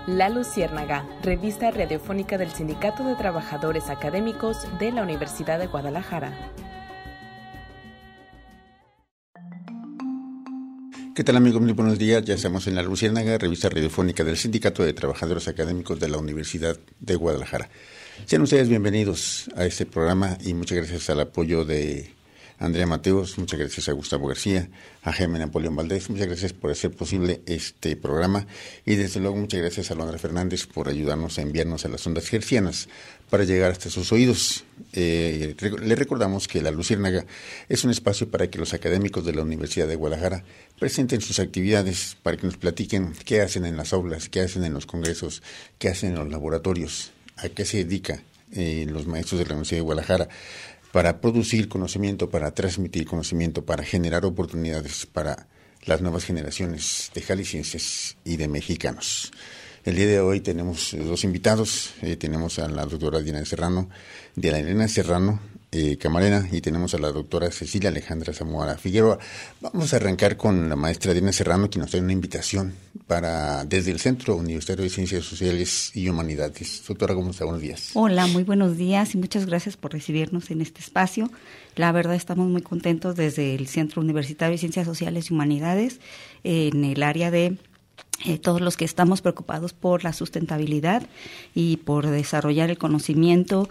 La Luciérnaga, revista radiofónica del Sindicato de Trabajadores Académicos de la Universidad de Guadalajara. ¿Qué tal, amigos? Muy buenos días. Ya estamos en La Luciérnaga, revista radiofónica del Sindicato de Trabajadores Académicos de la Universidad de Guadalajara. Sean ustedes bienvenidos a este programa y muchas gracias al apoyo de Andrea Mateos, muchas gracias a Gustavo García, a Jaime Napoleón Valdés, muchas gracias por hacer posible este programa y desde luego muchas gracias a Londra Fernández por ayudarnos a enviarnos a las ondas hertzianas para llegar hasta sus oídos. Le recordamos que La Luciérnaga es un espacio para que los académicos de la Universidad de Guadalajara presenten sus actividades, para que nos platiquen qué hacen en las aulas, qué hacen en los congresos, qué hacen en los laboratorios, a qué se dedica los maestros de la Universidad de Guadalajara, para producir conocimiento, para transmitir conocimiento, para generar oportunidades para las nuevas generaciones de jaliscienses y de mexicanos. El día de hoy tenemos dos invitados, tenemos a la doctora Diana Serrano, de la Elena Serrano, camarera, y tenemos a la doctora Cecilia Alejandra Zamora Figueroa. Vamos a arrancar con la maestra Diana Serrano, que nos trae una invitación desde el Centro Universitario de Ciencias Sociales y Humanidades. Doctora, ¿cómo está? Buenos días. Hola, muy buenos días y muchas gracias por recibirnos en este espacio. La verdad estamos muy contentos desde el Centro Universitario de Ciencias Sociales y Humanidades en el área de todos los que estamos preocupados por la sustentabilidad y por desarrollar el conocimiento,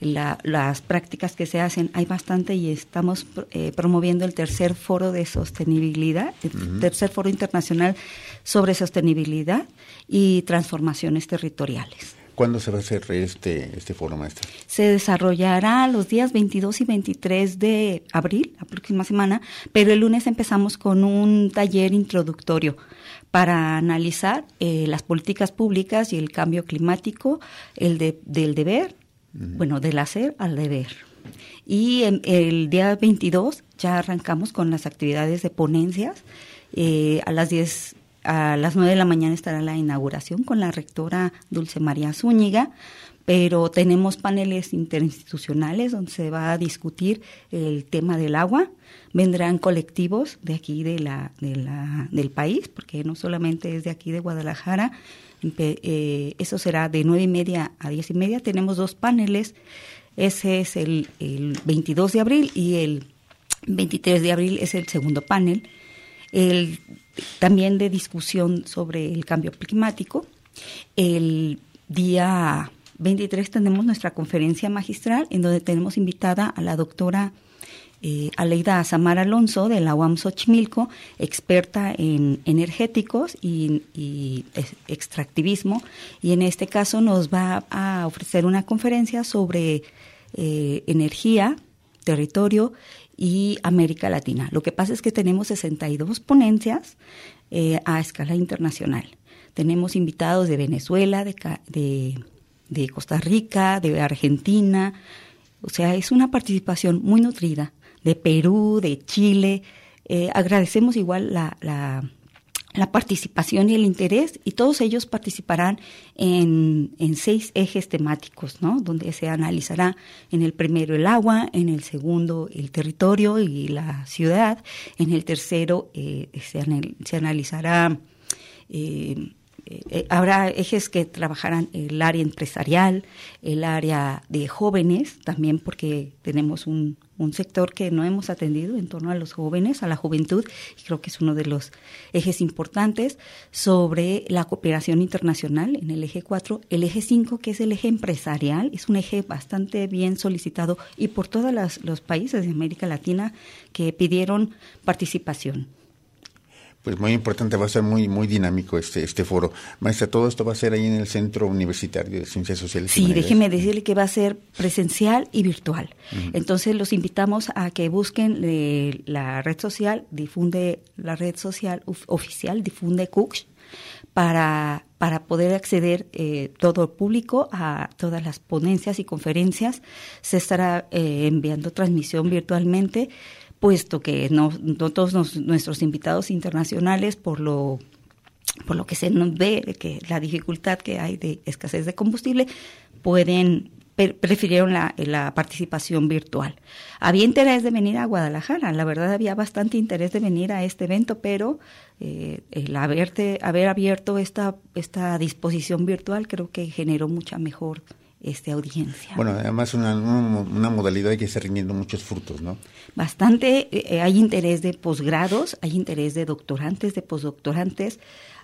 las prácticas que se hacen. Hay bastante y estamos promoviendo el tercer foro de sostenibilidad, el tercer foro internacional sobre sostenibilidad y transformaciones territoriales. ¿Cuándo se va a hacer este foro, maestra? Se desarrollará los días 22 y 23 de abril, la próxima semana, pero el lunes empezamos con un taller introductorio para analizar las políticas públicas y el cambio climático, del deber, del hacer al deber. Y el día 22 ya arrancamos con las actividades de ponencias. A las 9 de la mañana estará la inauguración con la rectora Dulce María Zúñiga, pero tenemos paneles interinstitucionales donde se va a discutir el tema del agua. Vendrán colectivos de aquí del país, porque no solamente es de aquí de Guadalajara. Eso será de 9:30 a 10:30. Tenemos dos paneles. Ese es el 22 de abril y el 23 de abril es el segundo panel. También de discusión sobre el cambio climático. El día 23 tenemos nuestra conferencia magistral, en donde tenemos invitada a la doctora Aleida Samar Alonso de la UAM Xochimilco, experta en energéticos y extractivismo, y en este caso nos va a ofrecer una conferencia sobre energía, territorio y América Latina. Lo que pasa es que tenemos 62 ponencias a escala internacional. Tenemos invitados de Venezuela, de Costa Rica, de Argentina. O sea, es una participación muy nutrida, de Perú, de Chile. Agradecemos igual la participación y el interés, y todos ellos participarán en 6 ejes temáticos, ¿no? Donde se analizará en el primero el agua, en el segundo el territorio y la ciudad, en el tercero se analizará, habrá ejes que trabajarán el área empresarial, el área de jóvenes, también porque tenemos un sector que no hemos atendido en torno a los jóvenes, a la juventud, y creo que es uno de los ejes importantes, sobre la cooperación internacional en el eje 4, el eje 5, que es el eje empresarial, es un eje bastante bien solicitado y por todos los países de América Latina que pidieron participación. Pues muy importante, va a ser muy dinámico este foro. Maestra, todo esto va a ser ahí en el Centro Universitario de Ciencias Sociales. Sí, déjeme decirle que va a ser presencial y virtual. Entonces los invitamos a que busquen la red social oficial, difunde Cux, para poder acceder todo el público a todas las ponencias y conferencias. Se estará enviando transmisión virtualmente, puesto que no todos nuestros invitados internacionales, por lo que se nos ve, que la dificultad que hay de escasez de combustible, pueden prefirieron la participación virtual. Había interés de venir a Guadalajara, la verdad había bastante interés de venir a este evento, pero el haber abierto esta disposición virtual creo que generó mucha mejor audiencia. Bueno, además una modalidad que está rindiendo muchos frutos, ¿no? Bastante, hay interés de posgrados, hay interés de doctorantes, de postdoctorantes,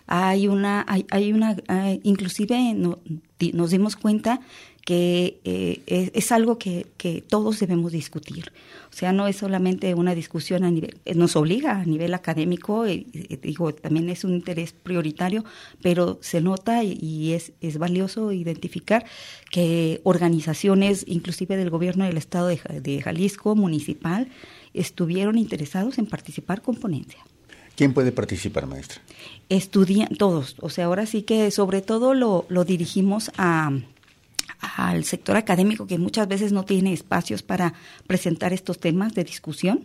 inclusive nos dimos cuenta que es algo que todos debemos discutir. O sea, no es solamente una discusión nos obliga a nivel académico, digo, también es un interés prioritario, pero se nota y es valioso identificar que organizaciones, inclusive del gobierno del estado de Jalisco, municipal, estuvieron interesados en participar con ponencia. ¿Quién puede participar, maestra? Todos. O sea, ahora sí que sobre todo lo dirigimos al sector académico, que muchas veces no tiene espacios para presentar estos temas de discusión,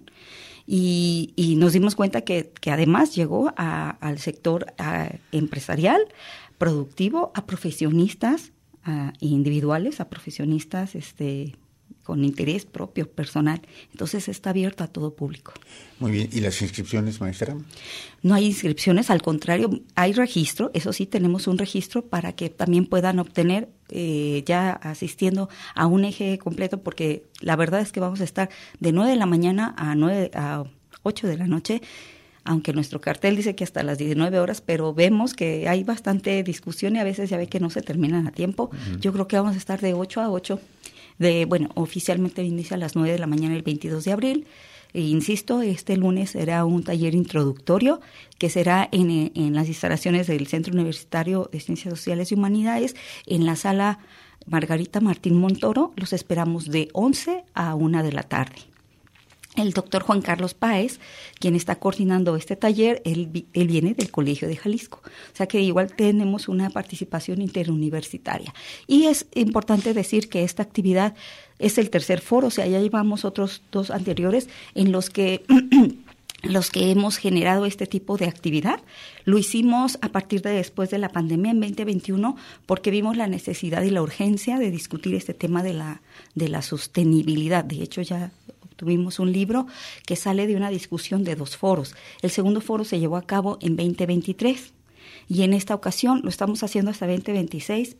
y nos dimos cuenta que además llegó al sector empresarial, productivo, a profesionistas individuales, a profesionistas con interés propio, personal. Entonces está abierto a todo público. Muy bien. ¿Y las inscripciones, maestra? No hay inscripciones, al contrario, hay registro. Eso sí, tenemos un registro para que también puedan obtener ya asistiendo a un eje completo, porque la verdad es que vamos a estar de 9 de la mañana a 8 de la noche, aunque nuestro cartel dice que hasta las 19 horas, pero vemos que hay bastante discusión y a veces ya ve que no se terminan a tiempo. Uh-huh. Yo creo que vamos a estar de 8 a 8. Oficialmente inicia a las 9 de la mañana el 22 de abril. Insisto, este lunes será un taller introductorio que será en las instalaciones del Centro Universitario de Ciencias Sociales y Humanidades, en la sala Margarita Martín Montoro. Los esperamos de 11 a 1 de la tarde. El doctor Juan Carlos Páez, quien está coordinando este taller, él viene del Colegio de Jalisco. O sea que igual tenemos una participación interuniversitaria. Y es importante decir que esta actividad es el tercer foro, o sea, ya llevamos otros 2 anteriores en los que hemos generado este tipo de actividad. Lo hicimos a partir de después de la pandemia en 2021 porque vimos la necesidad y la urgencia de discutir este tema de la sostenibilidad. De hecho, ya tuvimos un libro que sale de una discusión de 2 foros. El segundo foro se llevó a cabo en 2023 y en esta ocasión lo estamos haciendo hasta 2026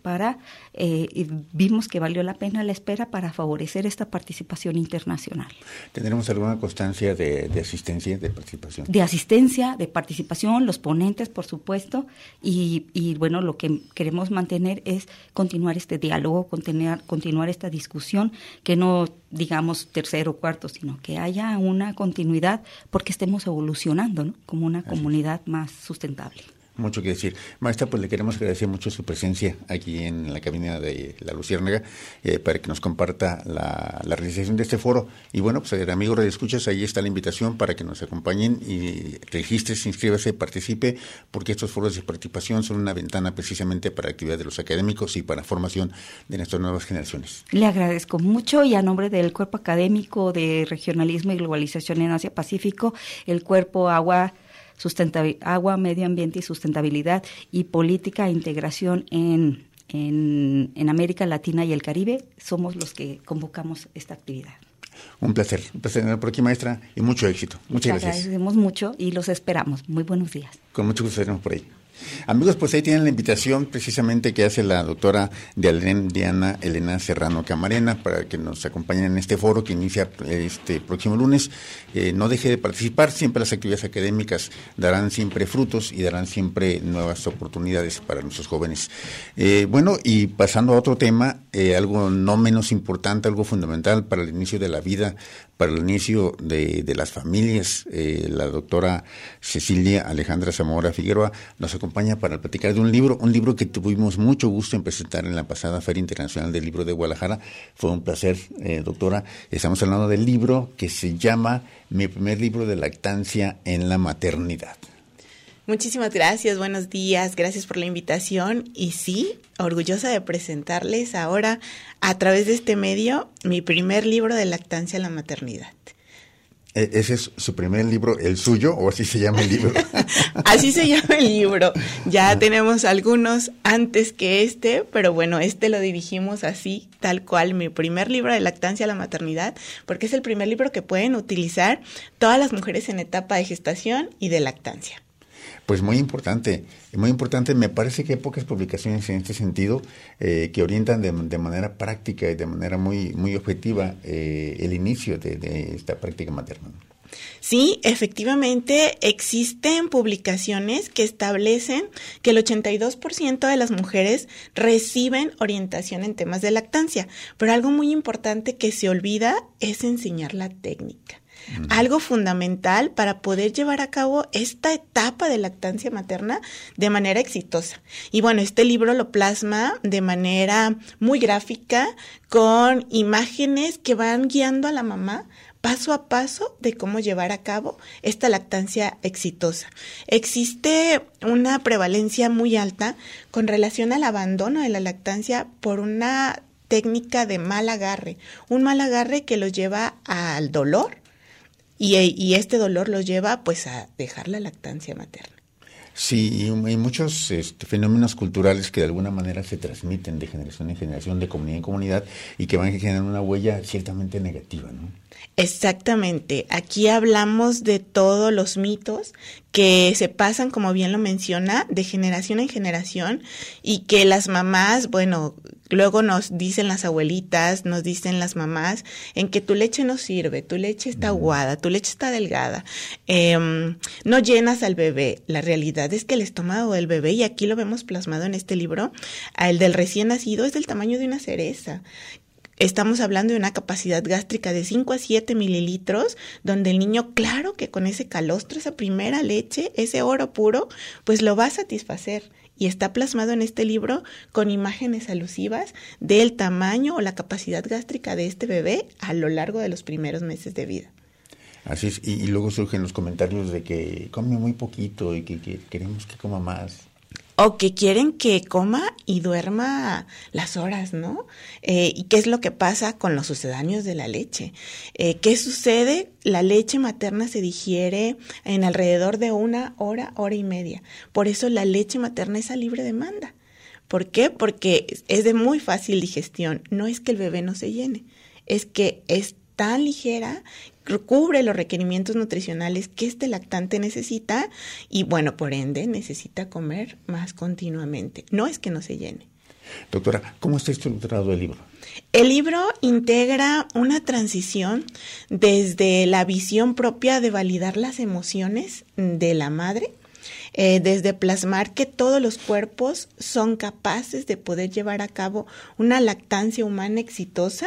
vimos que valió la pena la espera para favorecer esta participación internacional. ¿Tendremos alguna constancia de asistencia, de participación? De asistencia, de participación, los ponentes, por supuesto, y bueno, lo que queremos mantener es continuar este diálogo, continuar esta discusión, que no digamos tercero o cuarto, sino que haya una continuidad porque estemos evolucionando, ¿no? Como una comunidad más sustentable. Mucho que decir. Maestra, pues le queremos agradecer mucho su presencia aquí en la cabina de La Luciérnaga para que nos comparta la realización de este foro. Y bueno, pues amigos radioescuchas, ahí está la invitación para que nos acompañen y registres, inscríbase, participe, porque estos foros de participación son una ventana precisamente para la actividad de los académicos y para formación de nuestras nuevas generaciones. Le agradezco mucho y a nombre del Cuerpo Académico de Regionalismo y Globalización en Asia-Pacífico, el Cuerpo Agua, Medio Ambiente y Sustentabilidad y Política e Integración en América Latina y el Caribe, somos los que convocamos esta actividad. Un placer tener por aquí, maestra, y mucho éxito. Muchas gracias. Agradecemos mucho y los esperamos. Muy buenos días. Con mucho gusto estaremos por ahí. Amigos, pues ahí tienen la invitación precisamente que hace la doctora Diana Elena Serrano Camarena para que nos acompañen en este foro que inicia este próximo lunes. No deje de participar, siempre las actividades académicas darán siempre frutos y darán siempre nuevas oportunidades para nuestros jóvenes. Bueno, y pasando a otro tema, algo no menos importante, algo fundamental para el inicio de la vida, para el inicio de las familias, la doctora Cecilia Alejandra Zamora Figueroa nos acompaña para platicar de un libro que tuvimos mucho gusto en presentar en la pasada Feria Internacional del Libro de Guadalajara. Fue un placer, doctora. Estamos hablando del libro que se llama Mi primer libro de lactancia en la maternidad. Muchísimas gracias, buenos días, gracias por la invitación y sí, orgullosa de presentarles ahora a través de este medio mi primer libro de lactancia en la maternidad. ¿Ese es su primer libro, el suyo, o así se llama el libro? Así se llama el libro. Ya tenemos algunos antes que pero bueno, lo dirigimos así, tal cual, mi primer libro de lactancia a la maternidad, porque es el primer libro que pueden utilizar todas las mujeres en etapa de gestación y de lactancia. Pues muy importante. Me parece que hay pocas publicaciones en este sentido que orientan de manera práctica y de manera muy, muy objetiva el inicio de esta práctica materna. Sí, efectivamente existen publicaciones que establecen que el 82% de las mujeres reciben orientación en temas de lactancia, pero algo muy importante que se olvida es enseñar la técnica. Algo fundamental para poder llevar a cabo esta etapa de lactancia materna de manera exitosa. Y bueno, este libro lo plasma de manera muy gráfica, con imágenes que van guiando a la mamá paso a paso de cómo llevar a cabo esta lactancia exitosa. Existe una prevalencia muy alta con relación al abandono de la lactancia por una técnica de mal agarre, un mal agarre que los lleva al dolor. Y este dolor los lleva pues a dejar la lactancia materna. Sí, y muchos fenómenos culturales que de alguna manera se transmiten de generación en generación, de comunidad en comunidad, y que van generando una huella ciertamente negativa, ¿no? Exactamente. Aquí hablamos de todos los mitos que se pasan, como bien lo menciona, de generación en generación, y que las mamás, bueno, luego nos dicen las abuelitas, nos dicen las mamás, en que tu leche no sirve, tu leche está aguada, tu leche está delgada, no llenas al bebé. La realidad es que el estómago del bebé, y aquí lo vemos plasmado en este libro, el del recién nacido es del tamaño de una cereza. Estamos hablando de una capacidad gástrica de 5 a 7 mililitros, donde el niño, claro que con ese calostro, esa primera leche, ese oro puro, pues lo va a satisfacer. Y está plasmado en este libro con imágenes alusivas del tamaño o la capacidad gástrica de este bebé a lo largo de los primeros meses de vida. Así es, y luego surgen los comentarios de que come muy poquito y que queremos que coma más. O que quieren que coma y duerma las horas, ¿no? ¿Y qué es lo que pasa con los sucedáneos de la leche? ¿Qué sucede? La leche materna se digiere en alrededor de 1 hora, hora y media. Por eso la leche materna es a libre demanda. ¿Por qué? Porque es de muy fácil digestión. No es que el bebé no se llene, es que es tan ligera, cubre los requerimientos nutricionales que este lactante necesita y, bueno, por ende, necesita comer más continuamente. No es que no se llene. Doctora, ¿cómo está estructurado el libro? El libro integra una transición desde la visión propia de validar las emociones de la madre, desde plasmar que todos los cuerpos son capaces de poder llevar a cabo una lactancia humana exitosa,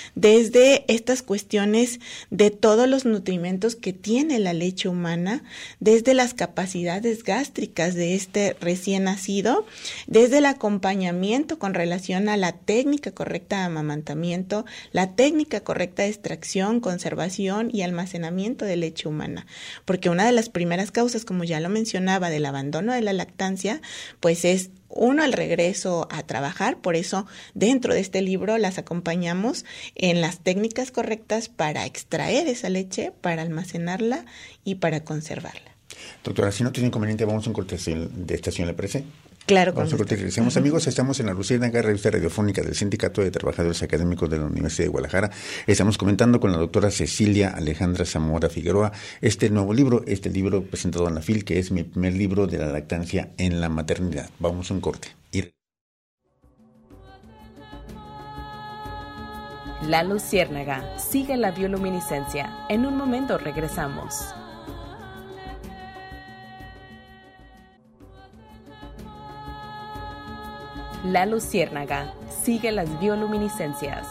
desde estas cuestiones de todos los nutrimentos que tiene la leche humana, desde las capacidades gástricas de este recién nacido, desde el acompañamiento con relación a la técnica correcta de amamantamiento, la técnica correcta de extracción, conservación y almacenamiento de leche humana, porque una de las primeras causas, como ya lo mencionaba, del abandono de la lactancia, pues es el regreso a trabajar. Por eso dentro de este libro las acompañamos en las técnicas correctas para extraer esa leche, para almacenarla y para conservarla. Doctora, si no tiene inconveniente, vamos a un corte de estación, ¿le parece? Claro. Vamos a corte. Regresamos, amigos. Estamos en La Luciérnaga, revista radiofónica del Sindicato de Trabajadores Académicos de la Universidad de Guadalajara. Estamos comentando con la doctora Cecilia Alejandra Zamora Figueroa este nuevo libro, presentado en la FIL, que es mi primer libro de la lactancia en la maternidad. Vamos a un corte. La Luciérnaga, sigue la bioluminiscencia. En un momento regresamos. La Luciérnaga, sigue las bioluminiscencias.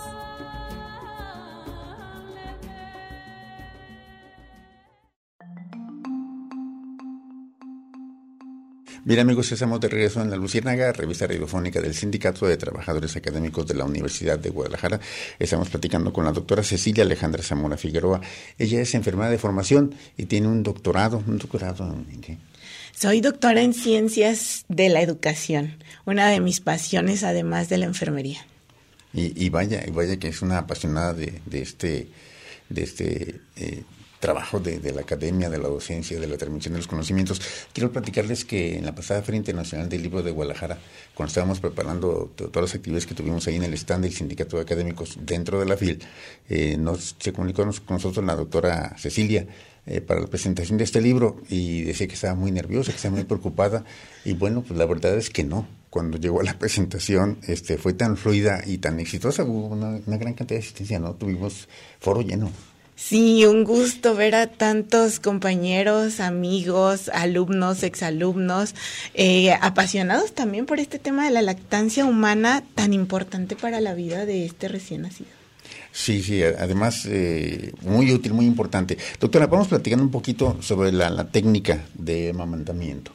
Bien, amigos, estamos de regreso en La Luciérnaga, revista radiofónica del Sindicato de Trabajadores Académicos de la Universidad de Guadalajara. Estamos platicando con la doctora Cecilia Alejandra Zamora Figueroa. Ella es enfermera de formación y tiene un doctorado. ¿Un doctorado en qué? Soy doctora en Ciencias de la Educación, una de mis pasiones además de la enfermería. Y vaya que es una apasionada de este trabajo de la academia, de la docencia, de la transmisión de los conocimientos. Quiero platicarles que en la pasada Feria Internacional del Libro de Guadalajara, cuando estábamos preparando todas las actividades que tuvimos ahí en el stand del Sindicato de Académicos dentro de la FIL, se comunicó con nosotros la doctora Cecilia para la presentación de este libro y decía que estaba muy nerviosa, que estaba muy preocupada, y bueno, pues la verdad es que no. Cuando llegó a la presentación fue tan fluida y tan exitosa, hubo una gran cantidad de asistencia, ¿no? Tuvimos foro lleno. Sí, un gusto ver a tantos compañeros, amigos, alumnos, exalumnos, apasionados también por este tema de la lactancia humana tan importante para la vida de este recién nacido. Sí, además muy útil, muy importante. Doctora, vamos platicando un poquito sobre la técnica de amamantamiento.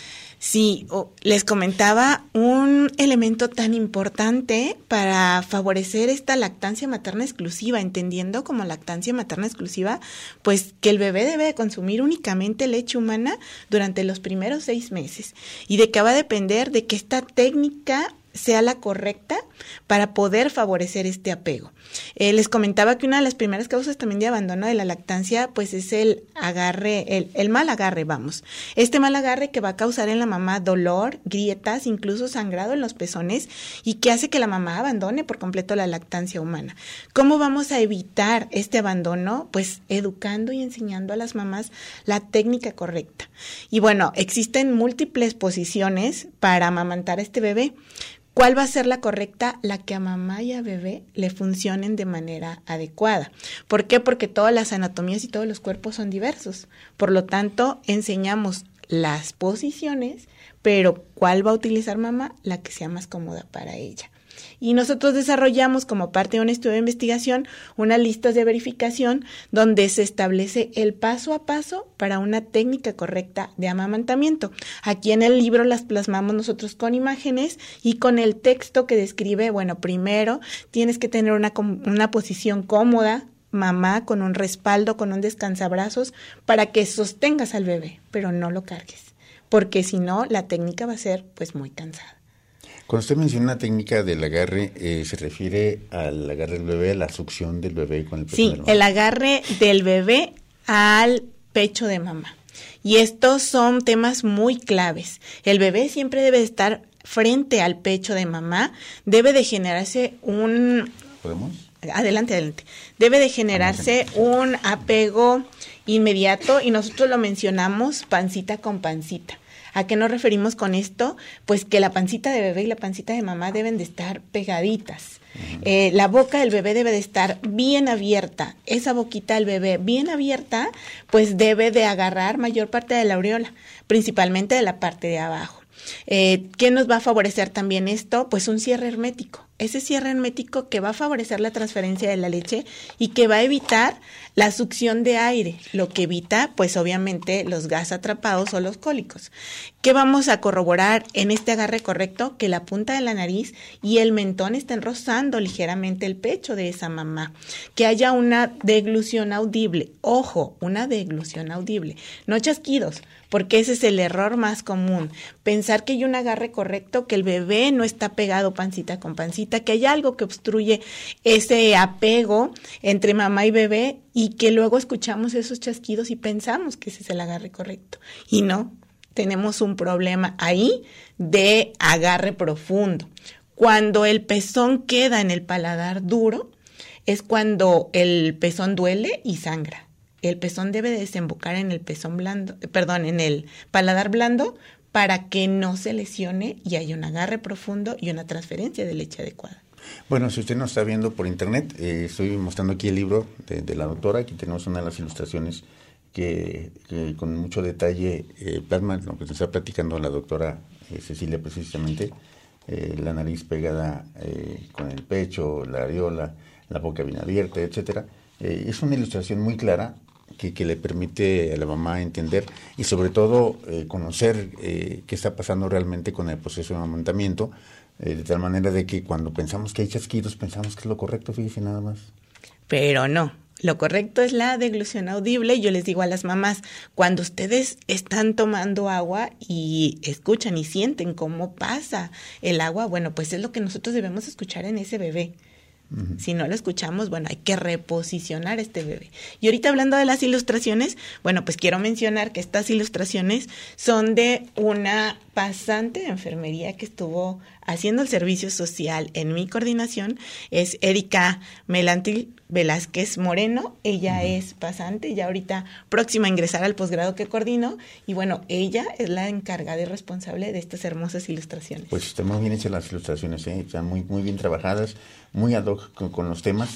Sí, les comentaba un elemento tan importante para favorecer esta lactancia materna exclusiva, entendiendo como lactancia materna exclusiva, pues que el bebé debe de consumir únicamente leche humana durante los primeros 6 meses y de que va a depender de que esta técnica sea la correcta para poder favorecer este apego. Les comentaba que una de las primeras causas también de abandono de la lactancia pues es el agarre, el mal agarre, vamos. Este mal agarre que va a causar en la mamá dolor, grietas, incluso sangrado en los pezones y que hace que la mamá abandone por completo la lactancia humana. ¿Cómo vamos a evitar este abandono? Pues educando y enseñando a las mamás la técnica correcta. Y bueno, existen múltiples posiciones para amamantar a este bebé. ¿Cuál va a ser la correcta? La que a mamá y a bebé le funcionen de manera adecuada. ¿Por qué? Porque todas las anatomías y todos los cuerpos son diversos. Por lo tanto, enseñamos las posiciones, pero ¿cuál va a utilizar mamá? La que sea más cómoda para ella. Y nosotros desarrollamos como parte de un estudio de investigación una lista de verificación donde se establece el paso a paso para una técnica correcta de amamantamiento. Aquí en el libro las plasmamos nosotros con imágenes y con el texto que describe, bueno, primero tienes que tener una posición cómoda, mamá, con un respaldo, con un descansabrazos, para que sostengas al bebé, pero no lo cargues, porque si no, la técnica va a ser pues muy cansada. Cuando usted menciona la técnica del agarre, ¿se refiere al agarre del bebé, a la succión del bebé con el pecho de la mamá? Sí, el agarre del bebé al pecho de mamá. Y estos son temas muy claves. El bebé siempre debe estar frente al pecho de mamá, debe de generarse un... ¿Podemos? Adelante. Debe de generarse un apego inmediato y nosotros lo mencionamos pancita con pancita. ¿A qué nos referimos con esto? Pues que la pancita de bebé y la pancita de mamá deben de estar pegaditas. La boca del bebé debe de estar bien abierta. Esa boquita del bebé bien abierta, pues debe de agarrar mayor parte de la aureola, principalmente de la parte de abajo. ¿Qué nos va a favorecer también esto? Pues un cierre hermético. Ese cierre hermético que va a favorecer la transferencia de la leche y que va a evitar la succión de aire, lo que evita, pues obviamente, los gases atrapados o los cólicos. ¿Qué vamos a corroborar en este agarre correcto? Que la punta de la nariz y el mentón estén rozando ligeramente el pecho de esa mamá. Que haya una deglución audible. Ojo, una deglución audible. No chasquidos, porque ese es el error más común. Pensar que hay un agarre correcto, que el bebé no está pegado pancita con pancita, que hay algo que obstruye ese apego entre mamá y bebé y que luego escuchamos esos chasquidos y pensamos que ese es el agarre correcto. Y no, tenemos un problema ahí de agarre profundo. Cuando el pezón queda en el paladar duro, es cuando el pezón duele y sangra. El pezón debe desembocar en el pezón blando, en el paladar blando, para que no se lesione y haya un agarre profundo y una transferencia de leche adecuada. Bueno, si usted nos está viendo por internet, estoy mostrando aquí el libro de la doctora. Aquí tenemos una de las ilustraciones que con mucho detalle plasma lo que nos está platicando la doctora Cecilia precisamente. La nariz pegada con el pecho, la areola, la boca bien abierta, etcétera. Es una ilustración muy clara que le permite a la mamá entender y sobre todo conocer qué está pasando realmente con el proceso de amamantamiento, de tal manera de que cuando pensamos que hay chasquidos pensamos que es lo correcto, fíjese nada más. Pero no, lo correcto es la deglución audible. Yo les digo a las mamás, cuando ustedes están tomando agua y escuchan y sienten cómo pasa el agua, bueno, pues es lo que nosotros debemos escuchar en ese bebé. Si no lo escuchamos, bueno, hay que reposicionar este bebé. Y ahorita hablando de las ilustraciones, bueno, pues quiero mencionar que estas ilustraciones son de una pasante de enfermería que estuvo haciendo el servicio social en mi coordinación. Es Erika Melantil Velázquez Moreno. Ella es pasante, ya ahorita próxima a ingresar al posgrado que coordino. Y bueno, ella es la encargada y responsable de estas hermosas ilustraciones. Pues están muy bien hechas las ilustraciones, están muy bien trabajadas, muy ad hoc con los temas.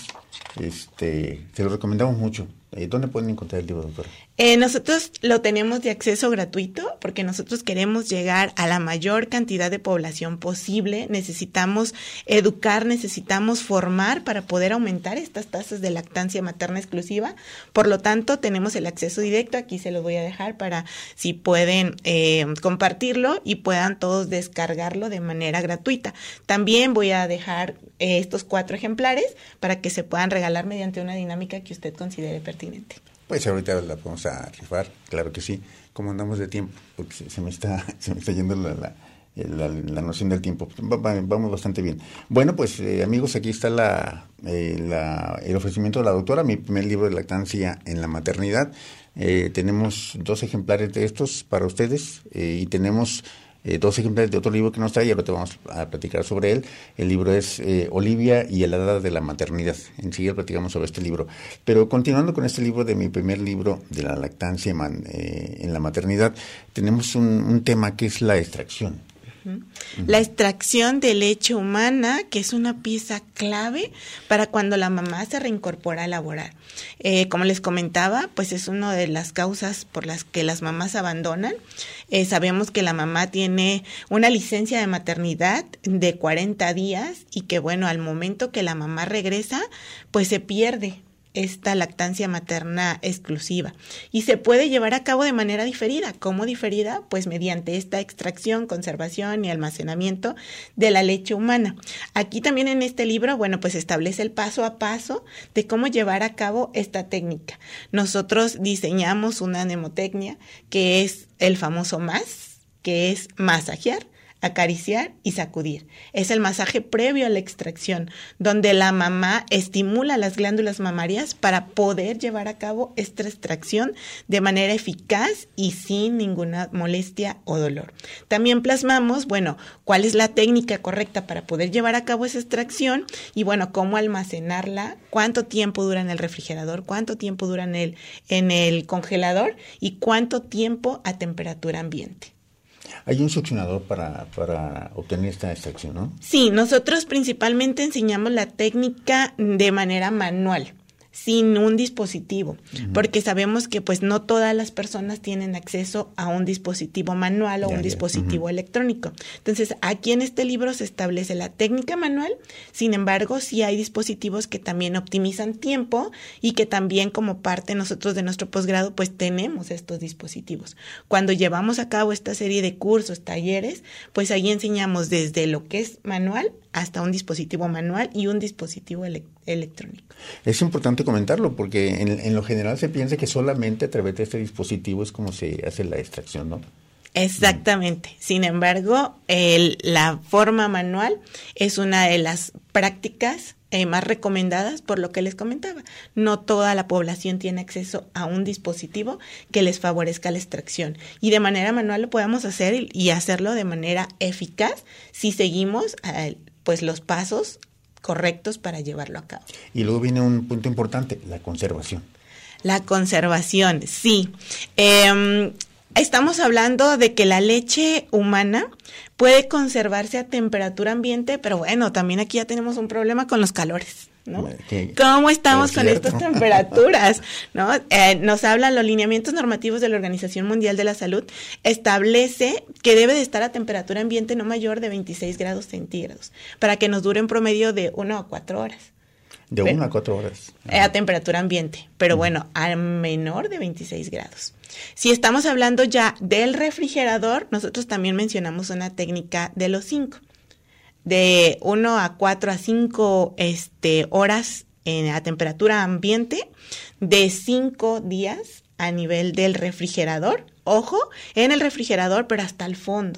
Se lo recomendamos mucho. ¿Dónde pueden encontrar el libro, doctora? Nosotros lo tenemos de acceso gratuito porque nosotros queremos llegar a la mayor cantidad de población posible. Necesitamos educar, necesitamos formar para poder aumentar estas tasas de lactancia materna exclusiva. Por lo tanto, tenemos el acceso directo. Aquí se lo voy a dejar para si pueden compartirlo y puedan todos descargarlo de manera gratuita. También voy a dejar estos 4 ejemplares para que se puedan regalar mediante una dinámica que usted considere pertinente. Pues ahorita la vamos a rifar, claro que sí. ¿Cómo andamos de tiempo? Porque se me está yendo la noción del tiempo. Vamos bastante bien. Bueno, pues amigos, aquí está el ofrecimiento de la doctora, mi primer libro de lactancia en la maternidad. Tenemos 2 ejemplares de estos para ustedes y tenemos 2 ejemplares de otro libro que nos trae y ahora te vamos a platicar sobre él. El libro es Olivia y el hada de la maternidad. Enseguida platicamos sobre este libro. Pero continuando con este libro de mi primer libro de la lactancia en la maternidad, tenemos un tema que es la extracción. La extracción de leche humana, que es una pieza clave para cuando la mamá se reincorpora a laborar. Como les comentaba, pues es una de las causas por las que las mamás abandonan. Sabemos que la mamá tiene una licencia de maternidad de 40 días y que, bueno, al momento que la mamá regresa, pues se pierde esta lactancia materna exclusiva y se puede llevar a cabo de manera diferida. ¿Cómo diferida? Pues mediante esta extracción, conservación y almacenamiento de la leche humana. Aquí también en este libro, bueno, pues establece el paso a paso de cómo llevar a cabo esta técnica. Nosotros diseñamos una mnemotecnia que es el famoso MAS, que es masajear, acariciar y sacudir. Es el masaje previo a la extracción, donde la mamá estimula las glándulas mamarias para poder llevar a cabo esta extracción de manera eficaz y sin ninguna molestia o dolor. También plasmamos, bueno, cuál es la técnica correcta para poder llevar a cabo esa extracción y, bueno, cómo almacenarla, cuánto tiempo dura en el refrigerador, cuánto tiempo dura en el congelador y cuánto tiempo a temperatura ambiente. Hay un succionador para obtener esta extracción, ¿no? Sí, nosotros principalmente enseñamos la técnica de manera manual, sin un dispositivo, porque sabemos que pues no todas las personas tienen acceso a un dispositivo manual o un dispositivo electrónico. Entonces, aquí en este libro se establece la técnica manual, sin embargo, sí hay dispositivos que también optimizan tiempo y que también como parte nosotros de nuestro posgrado pues tenemos estos dispositivos. Cuando llevamos a cabo esta serie de cursos, talleres, pues ahí enseñamos desde lo que es manual hasta un dispositivo manual y un dispositivo electrónico. Es importante comentarlo porque en lo general se piensa que solamente a través de este dispositivo es como se hace la extracción, ¿no? Exactamente. Sin embargo, la forma manual es una de las prácticas más recomendadas por lo que les comentaba. No toda la población tiene acceso a un dispositivo que les favorezca la extracción y de manera manual lo podemos hacer y hacerlo de manera eficaz si seguimos pues los pasos correctos para llevarlo a cabo. Y luego viene un punto importante, la conservación. La conservación, sí. Estamos hablando de que la leche humana puede conservarse a temperatura ambiente, pero bueno, también aquí ya tenemos un problema con los calores, ¿no? ¿Cómo estamos con estas temperaturas? ¿No? Nos hablan los lineamientos normativos de la Organización Mundial de la Salud, establece que debe de estar a temperatura ambiente no mayor de 26 grados centígrados, para que nos dure en promedio de 1 a 4 horas. De 1 a 4 horas. A temperatura ambiente, pero bueno, a menor de 26 grados. Si estamos hablando ya del refrigerador, nosotros también mencionamos una técnica de los 5. De 1 a 4 a 5 horas a temperatura ambiente, de 5 días a nivel del refrigerador. Ojo, en el refrigerador, pero hasta el fondo.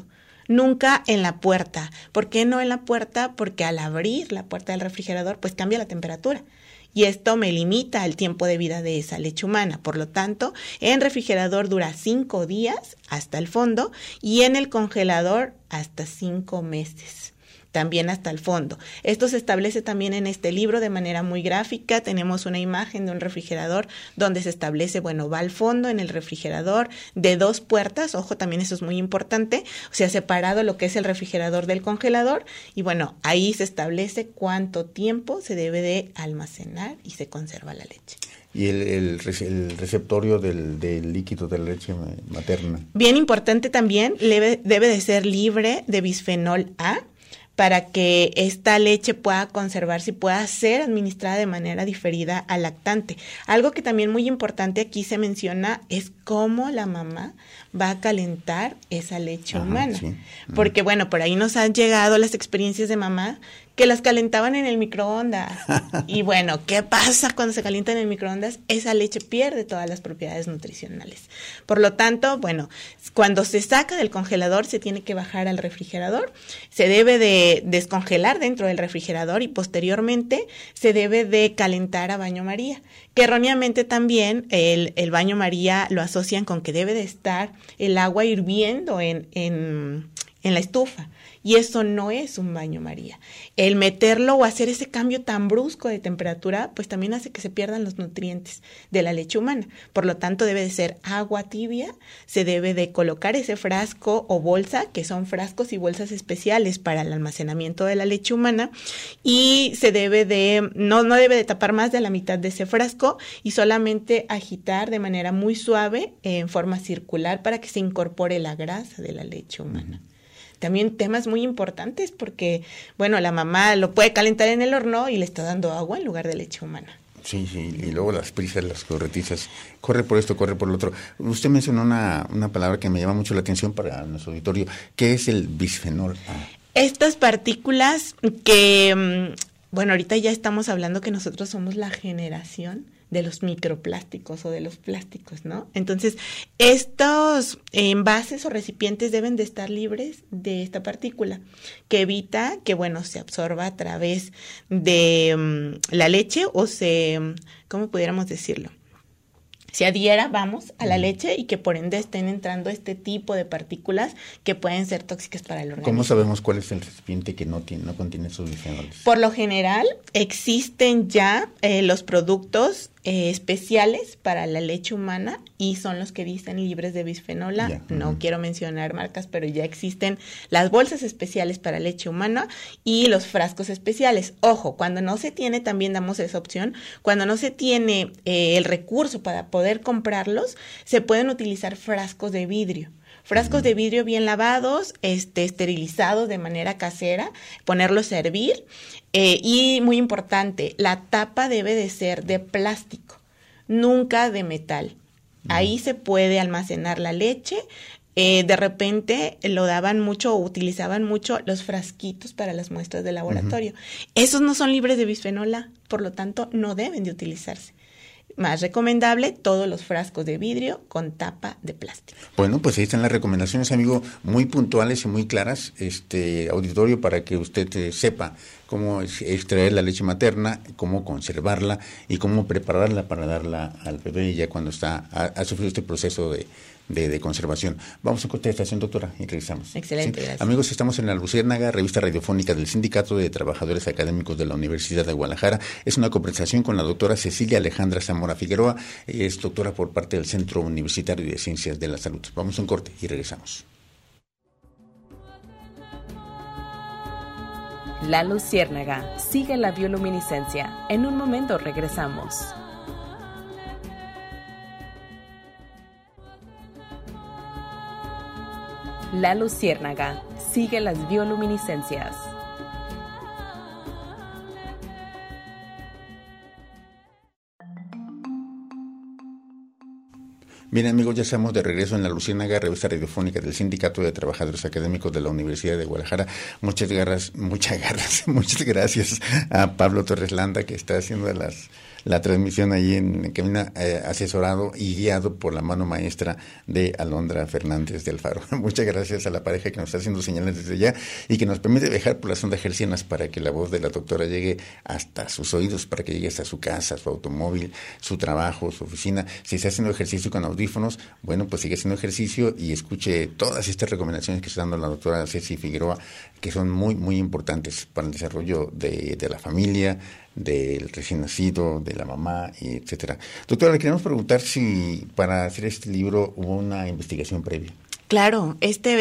Nunca en la puerta. ¿Por qué no en la puerta? Porque al abrir la puerta del refrigerador, pues cambia la temperatura. Y esto me limita el tiempo de vida de esa leche humana. Por lo tanto, en refrigerador dura 5 días hasta el fondo y en el congelador hasta 5 meses. También hasta el fondo. Esto se establece también en este libro de manera muy gráfica. Tenemos una imagen de un refrigerador donde se establece, bueno, va al fondo en el refrigerador de 2 puertas. Ojo, también eso es muy importante. O sea, separado lo que es el refrigerador del congelador. Y bueno, ahí se establece cuánto tiempo se debe de almacenar y se conserva la leche. ¿Y el receptorio del líquido de la leche materna? Bien importante también, debe de ser libre de bisfenol A, para que esta leche pueda conservarse y pueda ser administrada de manera diferida al lactante. Algo que también muy importante aquí se menciona es cómo la mamá va a calentar esa leche humana. Sí. Porque bueno, por ahí nos han llegado las experiencias de mamá que las calentaban en el microondas. Y bueno, ¿qué pasa cuando se calienta en el microondas? Esa leche pierde todas las propiedades nutricionales. Por lo tanto, bueno, cuando se saca del congelador se tiene que bajar al refrigerador, se debe de descongelar dentro del refrigerador y posteriormente se debe de calentar a baño María, que erróneamente también el baño María lo asocian con que debe de estar el agua hirviendo en la estufa. Y eso no es un baño María. El meterlo o hacer ese cambio tan brusco de temperatura, pues también hace que se pierdan los nutrientes de la leche humana. Por lo tanto, debe de ser agua tibia, se debe de colocar ese frasco o bolsa, que son frascos y bolsas especiales para el almacenamiento de la leche humana, y se debe de, no debe de tapar más de la mitad de ese frasco y solamente agitar de manera muy suave en forma circular para que se incorpore la grasa de la leche humana. También temas muy importantes porque, bueno, la mamá lo puede calentar en el horno y le está dando agua en lugar de leche humana. Sí, y luego las prisas, las corretizas, corre por esto, corre por lo otro. Usted mencionó una palabra que me llama mucho la atención para nuestro auditorio, ¿qué es el bisfenol A? Estas partículas que, bueno, ahorita ya estamos hablando que nosotros somos la generación de los microplásticos o de los plásticos, ¿no? Entonces, estos envases o recipientes deben de estar libres de esta partícula, que evita que, bueno, se absorba a través de la leche o ¿cómo pudiéramos decirlo? Se adhiera, a la leche y que por ende estén entrando este tipo de partículas que pueden ser tóxicas para el organismo. ¿Cómo sabemos cuál es el recipiente que no contiene esos bisfenoles? Por lo general, existen ya los productos especiales para la leche humana y son los que dicen libres de bisfenol A. No quiero mencionar marcas, pero ya existen las bolsas especiales para leche humana y los frascos especiales. Ojo, cuando no se tiene, también damos esa opción, cuando no se tiene el recurso para poder comprarlos, se pueden utilizar frascos de vidrio. Frascos de vidrio bien lavados, esterilizados de manera casera, ponerlos a hervir. Y muy importante, la tapa debe de ser de plástico, nunca de metal. Ahí se puede almacenar la leche. De repente lo daban mucho o utilizaban mucho los frasquitos para las muestras de laboratorio. Esos no son libres de bisfenol A, por lo tanto no deben de utilizarse. Más recomendable, todos los frascos de vidrio con tapa de plástico. Bueno, pues ahí están las recomendaciones, amigo, muy puntuales y muy claras, auditorio, para que usted sepa cómo extraer la leche materna, cómo conservarla y cómo prepararla para darla al bebé ya cuando ha sufrido este proceso de conservación. Vamos a corte de estación, doctora, y regresamos. Excelente, ¿sí? Gracias. Amigos, estamos en La Luciérnaga, revista radiofónica del Sindicato de Trabajadores Académicos de la Universidad de Guadalajara. Es una conversación con la doctora Cecilia Alejandra Zamora Figueroa. Es doctora por parte del Centro Universitario de Ciencias de la Salud. Vamos a un corte y regresamos. La Luciérnaga, sigue la bioluminiscencia. En un momento regresamos. La Luciérnaga, sigue las bioluminiscencias. Bien, amigos, ya estamos de regreso en La Luciérnaga, revista radiofónica del Sindicato de Trabajadores Académicos de la Universidad de Guadalajara. Muchas gracias a Pablo Torres Landa, que está haciendo la transmisión ahí en cabina, asesorado y guiado por la mano maestra de Alondra Fernández de Alfaro. Muchas gracias a la pareja que nos está haciendo señales desde allá y que nos permite viajar por las ondas hercianas para que la voz de la doctora llegue hasta sus oídos, para que llegue hasta su casa, su automóvil, su trabajo, su oficina. Si está haciendo ejercicio con audífonos, bueno, pues sigue haciendo ejercicio y escuche todas estas recomendaciones que está dando la doctora Ceci Figueroa, que son muy, muy importantes para el desarrollo de la familia, del recién nacido, de la mamá, y etcétera. Doctora, le queremos preguntar si para hacer este libro hubo una investigación previa. Claro,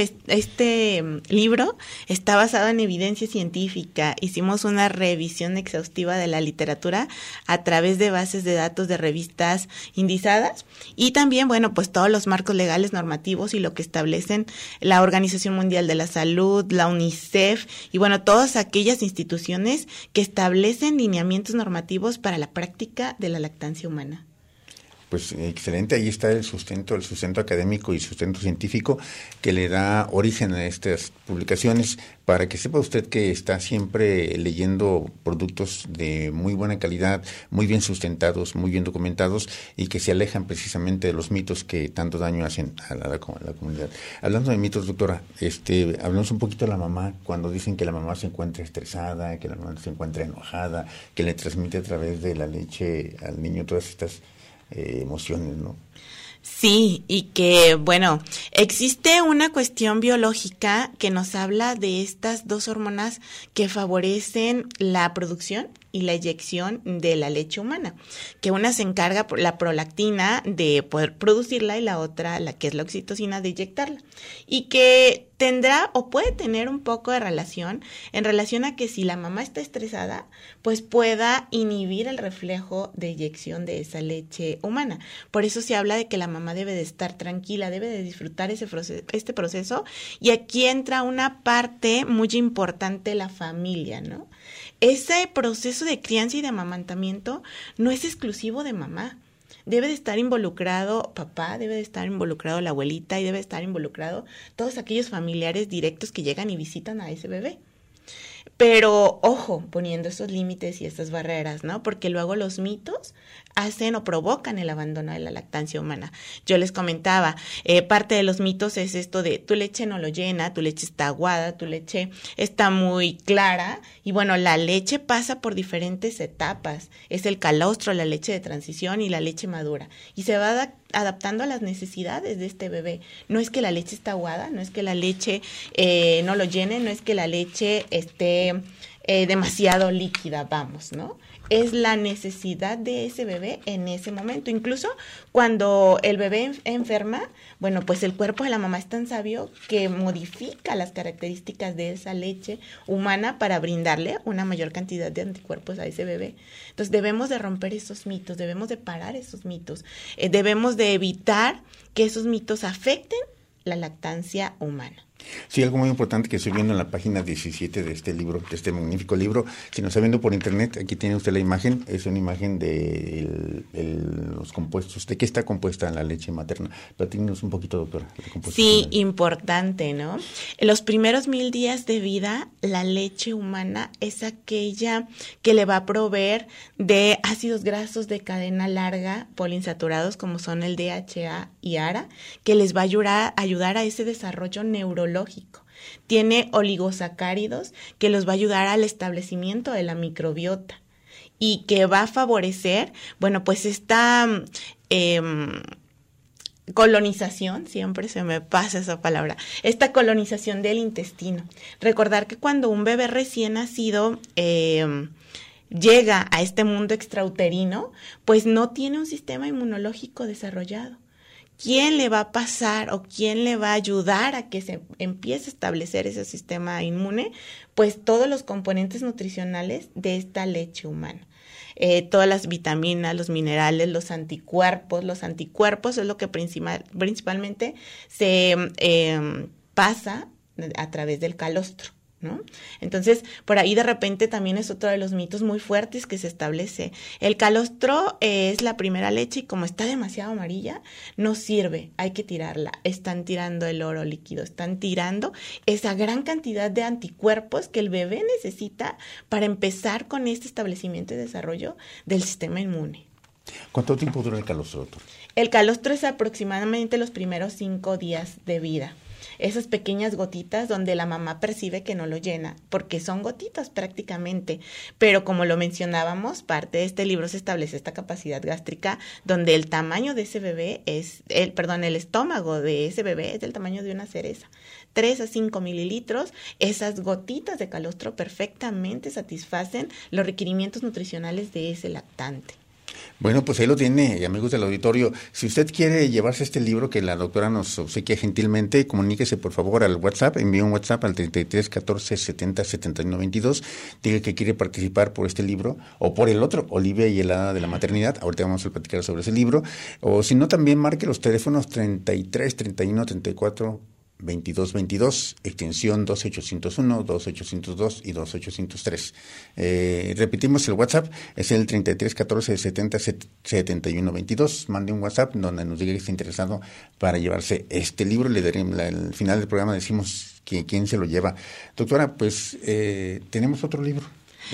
este libro está basado en evidencia científica. Hicimos una revisión exhaustiva de la literatura a través de bases de datos de revistas indizadas y también, bueno, pues todos los marcos legales normativos y lo que establecen la Organización Mundial de la Salud, la UNICEF y, bueno, todas aquellas instituciones que establecen lineamientos normativos para la práctica de la lactancia humana. Pues excelente, ahí está el sustento académico y sustento científico que le da origen a estas publicaciones, para que sepa usted que está siempre leyendo productos de muy buena calidad, muy bien sustentados, muy bien documentados y que se alejan precisamente de los mitos que tanto daño hacen a la comunidad. Hablando de mitos, doctora, hablamos un poquito de la mamá, cuando dicen que la mamá se encuentra estresada, que la mamá se encuentra enojada, que le transmite a través de la leche al niño todas estas emociones, ¿no? Sí, y que, bueno, existe una cuestión biológica que nos habla de estas dos hormonas que favorecen la producción y la eyección de la leche humana, que una se encarga por la prolactina de poder producirla y la otra, la que es la oxitocina, de inyectarla, y que tendrá o puede tener un poco de relación a que si la mamá está estresada, pues pueda inhibir el reflejo de eyección de esa leche humana. Por eso se habla de que la mamá debe de estar tranquila, debe de disfrutar este proceso, y aquí entra una parte muy importante, la familia, ¿no? Ese proceso de crianza y de amamantamiento no es exclusivo de mamá. Debe de estar involucrado papá, debe de estar involucrado la abuelita y debe de estar involucrado todos aquellos familiares directos que llegan y visitan a ese bebé. Pero, ojo, poniendo esos límites y estas barreras, ¿no? Porque luego los mitos hacen o provocan el abandono de la lactancia humana. Yo les comentaba, parte de los mitos es esto de tu leche no lo llena, tu leche está aguada, tu leche está muy clara. Y bueno, la leche pasa por diferentes etapas. Es el calostro, la leche de transición y la leche madura. Y se va adaptando a las necesidades de este bebé. No es que la leche está aguada, no es que la leche no lo llene, no es que la leche esté demasiado líquida, vamos, ¿no? Es la necesidad de ese bebé en ese momento. Incluso cuando el bebé enferma, bueno, pues el cuerpo de la mamá es tan sabio que modifica las características de esa leche humana para brindarle una mayor cantidad de anticuerpos a ese bebé. Entonces debemos de romper esos mitos, debemos de parar esos mitos, debemos de evitar que esos mitos afecten la lactancia humana. Sí, algo muy importante que estoy viendo en la página 17 de este libro, de este magnífico libro. Si nos está viendo por internet, aquí tiene usted la imagen. Es una imagen de los compuestos. ¿De qué está compuesta la leche materna? Platíquenos un poquito, doctora. Sí, importante, ¿no? En los primeros 1000 días de vida, la leche humana es aquella que le va a proveer de ácidos grasos de cadena larga poliinsaturados, como son el DHA y ARA, que les va a ayudar a ese desarrollo neurológico. Tiene oligosacáridos que los va a ayudar al establecimiento de la microbiota y que va a favorecer, bueno, pues esta colonización, siempre se me pasa esa palabra, esta colonización del intestino. Recordar que cuando un bebé recién nacido llega a este mundo extrauterino, pues no tiene un sistema inmunológico desarrollado. ¿Quién le va a pasar o quién le va a ayudar a que se empiece a establecer ese sistema inmune? Pues todos los componentes nutricionales de esta leche humana. Todas las vitaminas, los minerales, los anticuerpos. Los anticuerpos es lo que principalmente se pasa a través del calostro. ¿no? Entonces, por ahí de repente también es otro de los mitos muy fuertes que se establece. El calostro es la primera leche y como está demasiado amarilla, no sirve, hay que tirarla. Están tirando el oro líquido, están tirando esa gran cantidad de anticuerpos que el bebé necesita para empezar con este establecimiento y desarrollo del sistema inmune. ¿Cuánto tiempo dura el calostro, doctor? El calostro es aproximadamente los primeros 5 días de vida. Esas pequeñas gotitas donde la mamá percibe que no lo llena, porque son gotitas prácticamente, pero como lo mencionábamos, parte de este libro se establece esta capacidad gástrica donde el tamaño de ese bebé el estómago de ese bebé es del tamaño de una cereza. 3 a 5 mililitros, esas gotitas de calostro perfectamente satisfacen los requerimientos nutricionales de ese lactante. Bueno, pues ahí lo tiene, amigos del auditorio. Si usted quiere llevarse este libro que la doctora nos obsequia gentilmente, comuníquese por favor al WhatsApp, envíe un WhatsApp al 33 14 70 71 22, diga que quiere participar por este libro o por el otro, Olivia y el hada de la maternidad. Ahorita vamos a platicar sobre ese libro. O si no, también marque los teléfonos 33 31 34 2222, extensión 2801, 2802 y 2803. Repetimos el WhatsApp, es el 33 14 70 71 22. Mande un WhatsApp donde nos diga que está interesado para llevarse este libro. Le daremos al final del programa, decimos quién se lo lleva. Doctora, pues tenemos otro libro.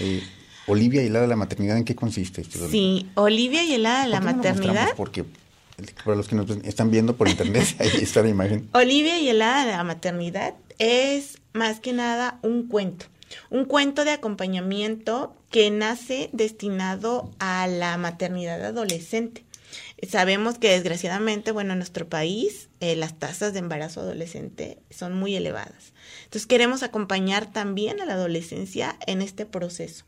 Olivia y el hada de la maternidad, ¿en qué consiste este libro? Sí, Olivia y el hada de la maternidad. Porque para los que nos están viendo por internet, ahí está la imagen. Olivia y el hada de la maternidad es más que nada un cuento de acompañamiento que nace destinado a la maternidad adolescente. Sabemos que desgraciadamente, en nuestro país las tasas de embarazo adolescente son muy elevadas. Entonces queremos acompañar también a la adolescencia en este proceso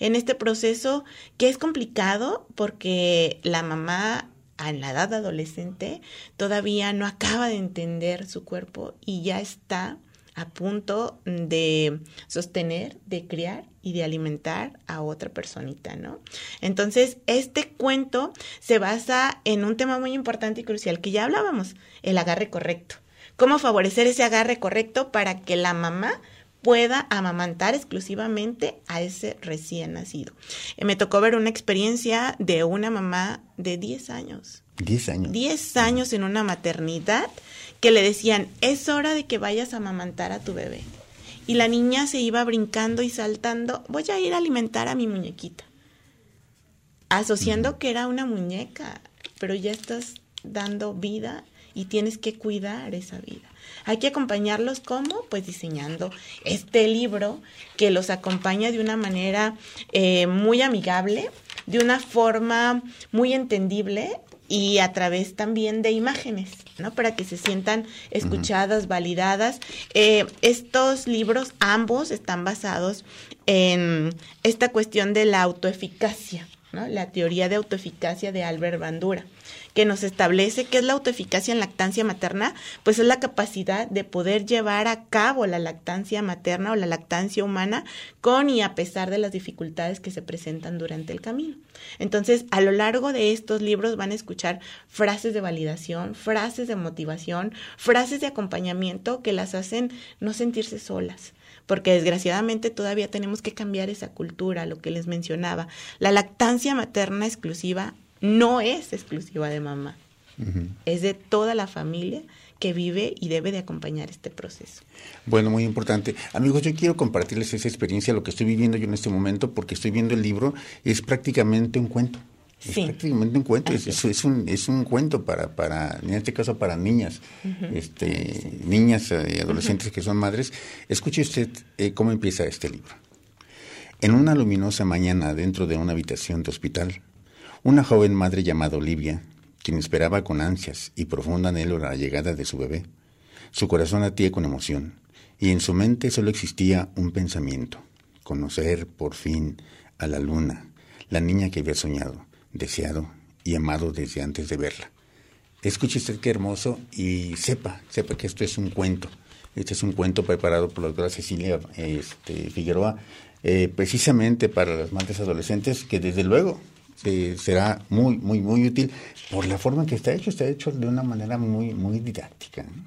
que es complicado porque la mamá en la edad adolescente todavía no acaba de entender su cuerpo y ya está a punto de sostener, de criar y de alimentar a otra personita, ¿no? Entonces, este cuento se basa en un tema muy importante y crucial que ya hablábamos, el agarre correcto. ¿Cómo favorecer ese agarre correcto para que la mamá pueda amamantar exclusivamente a ese recién nacido? Me tocó ver una experiencia de una mamá de 10 años. 10 años. 10 años en una maternidad que le decían, es hora de que vayas a amamantar a tu bebé. Y la niña se iba brincando y saltando, voy a ir a alimentar a mi muñequita. Asociando que era una muñeca, pero ya estás dando vida y tienes que cuidar esa vida. Hay que acompañarlos, ¿cómo? Pues diseñando este libro que los acompaña de una manera muy amigable, de una forma muy entendible y a través también de imágenes, ¿no? Para que se sientan escuchadas, validadas. Estos libros, ambos, están basados en esta cuestión de la autoeficacia, ¿no? La teoría de autoeficacia de Albert Bandura, que nos establece qué es la autoeficacia en lactancia materna, pues es la capacidad de poder llevar a cabo la lactancia materna o la lactancia humana con y a pesar de las dificultades que se presentan durante el camino. Entonces, a lo largo de estos libros van a escuchar frases de validación, frases de motivación, frases de acompañamiento que las hacen no sentirse solas, porque desgraciadamente todavía tenemos que cambiar esa cultura, lo que les mencionaba. La lactancia materna exclusiva no es exclusiva de mamá, es de toda la familia que vive y debe de acompañar este proceso. Bueno, muy importante. Amigos, yo quiero compartirles esa experiencia, lo que estoy viviendo yo en este momento, porque estoy viendo el libro, es prácticamente un cuento. Es prácticamente un cuento, es un cuento para, en este caso para niñas, niñas y adolescentes que son madres. Escuche usted cómo empieza este libro. En una luminosa mañana dentro de una habitación de hospital, una joven madre llamada Olivia, quien esperaba con ansias y profundo anhelo la llegada de su bebé, su corazón latía con emoción, y en su mente solo existía un pensamiento: conocer por fin a la luna, la niña que había soñado, deseado y amado desde antes de verla. Escuche usted qué hermoso y sepa que esto es un cuento. Este es un cuento preparado por la doctora Cecilia Figueroa, precisamente para las madres adolescentes, que desde luego será muy, muy, muy útil por la forma en que está hecho de una manera muy, muy didáctica, ¿no?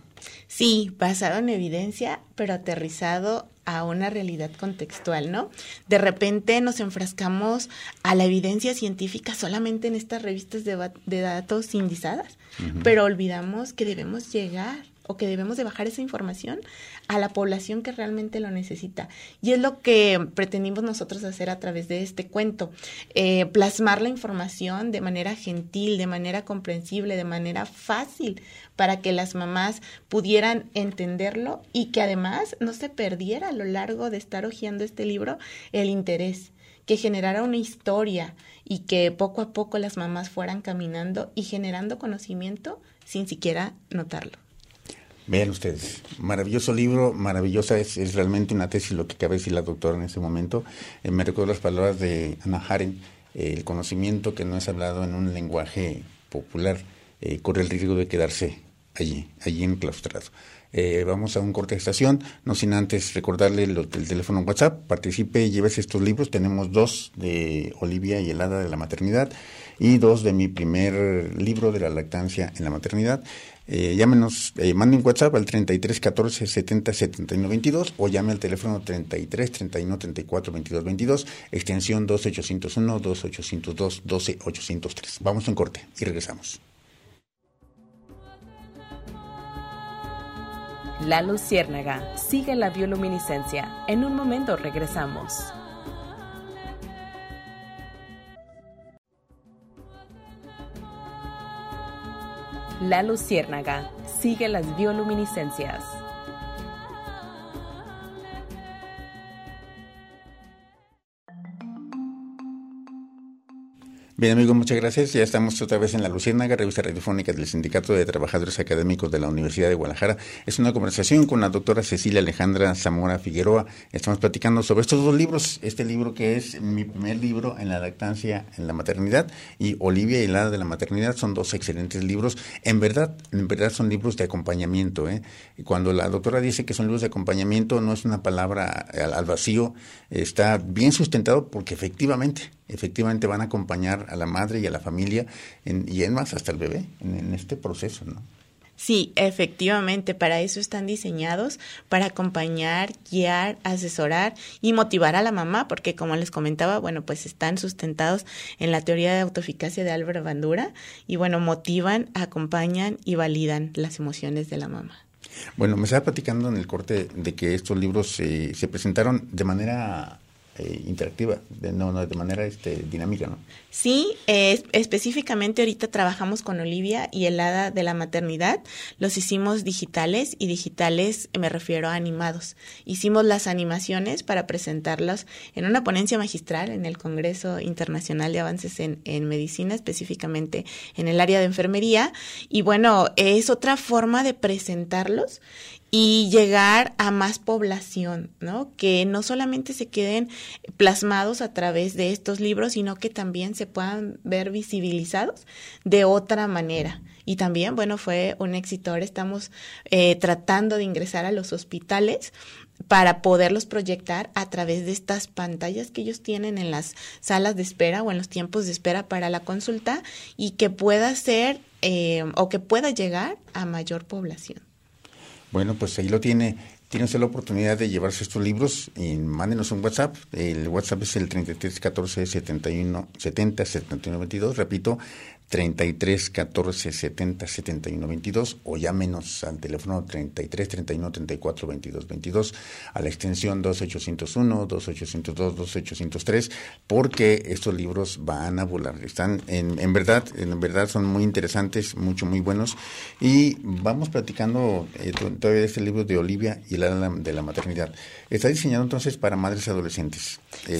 Sí, basado en evidencia, pero aterrizado a una realidad contextual, ¿no? De repente nos enfrascamos a la evidencia científica solamente en estas revistas de datos indizadas, pero olvidamos que debemos llegar o que debemos de bajar esa información a la población que realmente lo necesita. Y es lo que pretendimos nosotros hacer a través de este cuento, plasmar la información de manera gentil, de manera comprensible, de manera fácil, para que las mamás pudieran entenderlo y que además no se perdiera a lo largo de estar hojeando este libro el interés, que generara una historia y que poco a poco las mamás fueran caminando y generando conocimiento sin siquiera notarlo. Vean ustedes, maravilloso libro, maravillosa, es realmente una tesis lo que acaba de decir la doctora en ese momento. Me recuerdo las palabras de Hannah Arendt, el conocimiento que no es hablado en un lenguaje popular corre el riesgo de quedarse allí enclaustrado. Vamos a un corte de estación, no sin antes recordarle el teléfono WhatsApp, participe, llévese estos libros, tenemos 2 de Olivia y el Hada de la Maternidad y 2 de mi primer libro de la lactancia en la maternidad. Llámenos, mande un WhatsApp al 33 14 70 79 22 o llame al teléfono 33 31 34 22 22, extensión 12801, 2802, 12803. Vamos a un corte y regresamos. La Luciérnaga, sigue la bioluminiscencia. En un momento regresamos. La Luciérnaga, sigue las bioluminiscencias. Bien, amigos, muchas gracias. Ya estamos otra vez en La Luciérnaga, revista radiofónica del Sindicato de Trabajadores Académicos de la Universidad de Guadalajara. Es una conversación con la doctora Cecilia Alejandra Zamora Figueroa. Estamos platicando sobre estos 2 libros. Este libro que es mi primer libro en la lactancia en la maternidad y Olivia y el Hada de la Maternidad son 2 excelentes libros. En verdad son libros de acompañamiento. Cuando la doctora dice que son libros de acompañamiento, no es una palabra al vacío. Está bien sustentado porque efectivamente van a acompañar a la madre y a la familia y en más hasta el bebé en este proceso, ¿no? Sí, efectivamente, para eso están diseñados, para acompañar, guiar, asesorar y motivar a la mamá, porque como les comentaba, bueno, pues están sustentados en la teoría de autoeficacia de Álvaro Bandura y bueno, motivan, acompañan y validan las emociones de la mamá. Bueno, me estaba platicando en el corte de que estos libros se presentaron de manera interactiva, de manera dinámica, ¿no? Sí, específicamente ahorita trabajamos con Olivia y el Hada de la Maternidad, los hicimos digitales, y digitales me refiero a animados. Hicimos las animaciones para presentarlos en una ponencia magistral en el Congreso Internacional de Avances en Medicina, específicamente en el área de enfermería, y bueno, es otra forma de presentarlos y llegar a más población, ¿no? Que no solamente se queden plasmados a través de estos libros, sino que también se puedan ver visibilizados de otra manera. Y también, bueno, fue un éxito. Ahora estamos tratando de ingresar a los hospitales para poderlos proyectar a través de estas pantallas que ellos tienen en las salas de espera o en los tiempos de espera para la consulta, y que pueda ser o que pueda llegar a mayor población. Bueno, pues ahí lo tiene. Tiene usted la oportunidad de llevarse estos libros y mándenos un WhatsApp. El WhatsApp es el 33 14 71 70 71 22. Repito, 33 14 70 71 22 o llámenos al teléfono 33 31 34 22 22 a la extensión 2801, 2802, 2803, porque estos libros van a volar. Están en verdad son muy interesantes, muy buenos, y vamos platicando todavía de este libro de Olivia y el Hada de la Maternidad. Está diseñado entonces para madres adolescentes.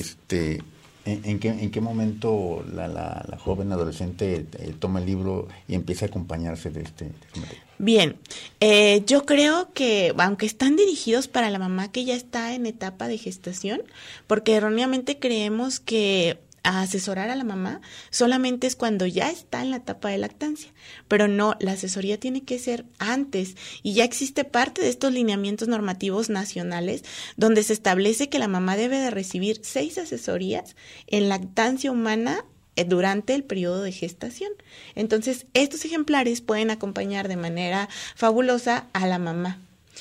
¿En qué momento la joven adolescente toma el libro y empieza a acompañarse de este material? Bien, yo creo que aunque están dirigidos para la mamá que ya está en etapa de gestación, porque erróneamente creemos que asesorar a la mamá solamente es cuando ya está en la etapa de lactancia, pero no, la asesoría tiene que ser antes, y ya existe parte de estos lineamientos normativos nacionales donde se establece que la mamá debe de recibir 6 asesorías en lactancia humana durante el periodo de gestación. Entonces, estos ejemplares pueden acompañar de manera fabulosa a la mamá.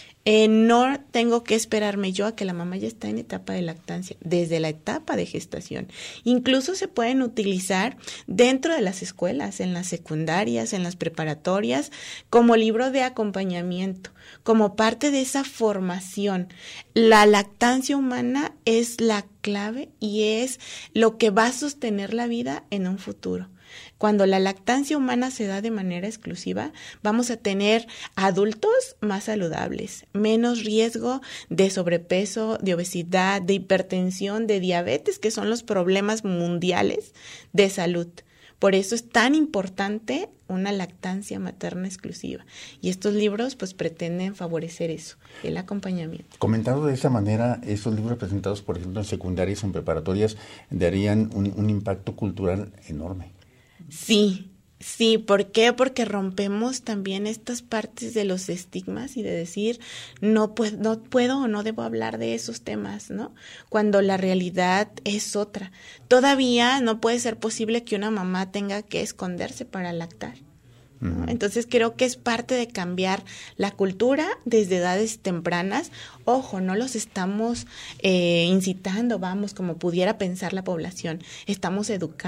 No tengo que esperarme yo a que la mamá ya está en etapa de lactancia, desde la etapa de gestación. Incluso se pueden utilizar dentro de las escuelas, en las secundarias, en las preparatorias, como libro de acompañamiento, como parte de esa formación. La lactancia humana es la clave y es lo que va a sostener la vida en un futuro. Cuando la lactancia humana se da de manera exclusiva, vamos a tener adultos más saludables, menos riesgo de sobrepeso, de obesidad, de hipertensión, de diabetes, que son los problemas mundiales de salud. Por eso es tan importante una lactancia materna exclusiva. Y estos libros pues pretenden favorecer eso, el acompañamiento. Comentado de esa manera, estos libros presentados, por ejemplo, en secundarias, en preparatorias, darían un impacto cultural enorme. Sí, ¿por qué? Porque rompemos también estas partes de los estigmas y de decir no puedo o no debo hablar de esos temas, ¿no? Cuando la realidad es otra. Todavía no puede ser posible que una mamá tenga que esconderse para lactar, ¿no? Entonces creo que es parte de cambiar la cultura desde edades tempranas. Ojo, no los estamos incitando, como pudiera pensar la población. Estamos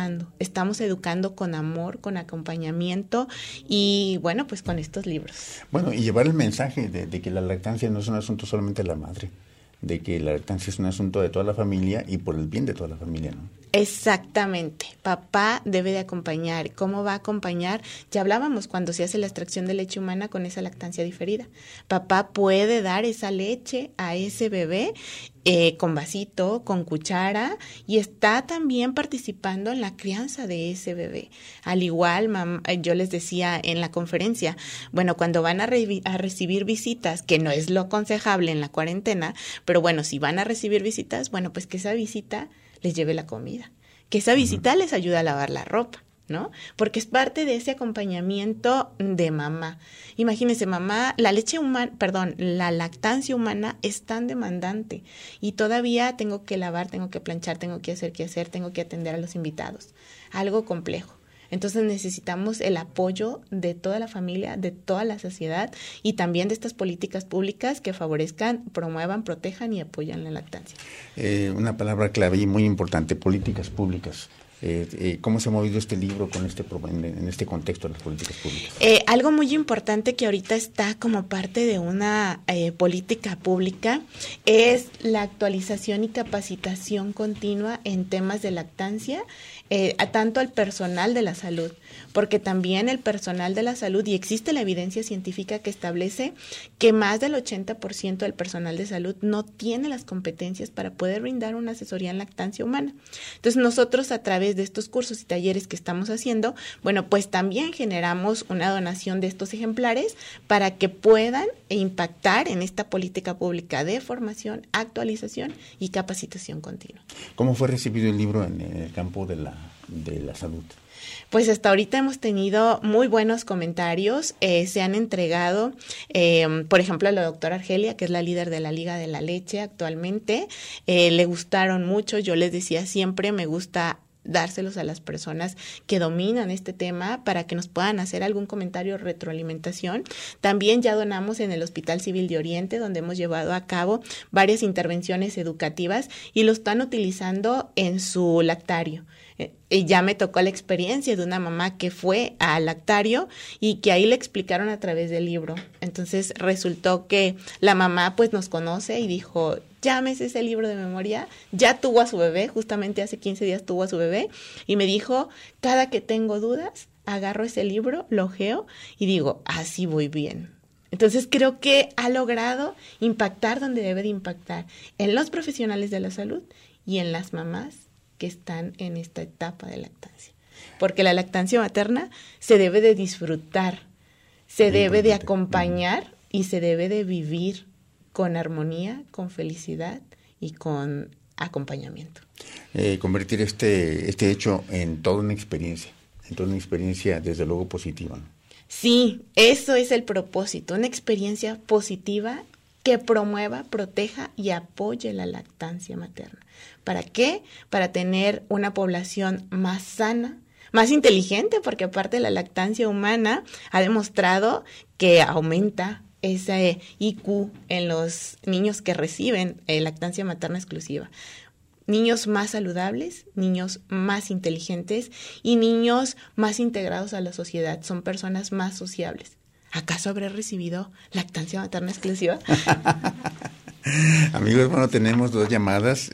educando con amor, con acompañamiento y bueno, pues con estos libros. Bueno, y llevar el mensaje de que la lactancia no es un asunto solamente de la madre, de que la lactancia es un asunto de toda la familia y por el bien de toda la familia, ¿no? Exactamente. Papá debe de acompañar. ¿Cómo va a acompañar? Ya hablábamos cuando se hace la extracción de leche humana con esa lactancia diferida. Papá puede dar esa leche a ese bebé con vasito, con cuchara, y está también participando en la crianza de ese bebé. Al igual, yo les decía en la conferencia, bueno, cuando van a recibir visitas, que no es lo aconsejable en la cuarentena, pero bueno, si van a recibir visitas, bueno, pues que esa visita les lleve la comida, que esa visita les ayude a lavar la ropa, ¿no? Porque es parte de ese acompañamiento de mamá. Imagínense, mamá, la lactancia humana es tan demandante y todavía tengo que lavar, tengo que planchar, tengo que hacer qué hacer, tengo que atender a los invitados. Algo complejo. Entonces necesitamos el apoyo de toda la familia, de toda la sociedad y también de estas políticas públicas que favorezcan, promuevan, protejan y apoyan la lactancia. Una palabra clave y muy importante, políticas públicas. ¿Cómo se ha movido este libro en este contexto de las políticas públicas? Algo muy importante que ahorita está como parte de una política pública es la actualización y capacitación continua en temas de lactancia, tanto al personal de la salud, porque también el personal de la salud, y existe la evidencia científica que establece que más del 80% del personal de salud no tiene las competencias para poder brindar una asesoría en lactancia humana. Entonces nosotros a través de estos cursos y talleres que estamos haciendo, bueno, pues también generamos una donación de estos ejemplares para que puedan impactar en esta política pública de formación, actualización y capacitación continua. ¿Cómo fue recibido el libro en el campo de la salud? Pues hasta ahorita hemos tenido muy buenos comentarios, se han entregado, por ejemplo, a la doctora Argelia, que es la líder de la Liga de la Leche actualmente, le gustaron mucho. Yo les decía siempre, me gusta dárselos a las personas que dominan este tema para que nos puedan hacer algún comentario o retroalimentación. También ya donamos en el Hospital Civil de Oriente, donde hemos llevado a cabo varias intervenciones educativas y lo están utilizando en su lactario. Y ya me tocó la experiencia de una mamá que fue al lactario y que ahí le explicaron a través del libro. Entonces resultó que la mamá pues nos conoce y dijo, llámese ese libro de memoria, ya tuvo a su bebé, justamente hace 15 días tuvo a su bebé, y me dijo, cada que tengo dudas, agarro ese libro, lo ojeo y digo, así voy bien. Entonces creo que ha logrado impactar donde debe de impactar, en los profesionales de la salud y en las mamás que están en esta etapa de lactancia. Porque la lactancia materna se debe de disfrutar, se debe de acompañar y se debe de vivir con armonía, con felicidad y con acompañamiento. Convertir este hecho en toda una experiencia desde luego positiva, ¿no? Sí, eso es el propósito, una experiencia positiva que promueva, proteja y apoye la lactancia materna. ¿Para qué? Para tener una población más sana, más inteligente, porque aparte la lactancia humana ha demostrado que aumenta ese IQ en los niños que reciben lactancia materna exclusiva. Niños más saludables, niños más inteligentes y niños más integrados a la sociedad. Son personas más sociables. ¿Acaso habré recibido lactancia materna exclusiva? Amigos, bueno, tenemos 2 llamadas.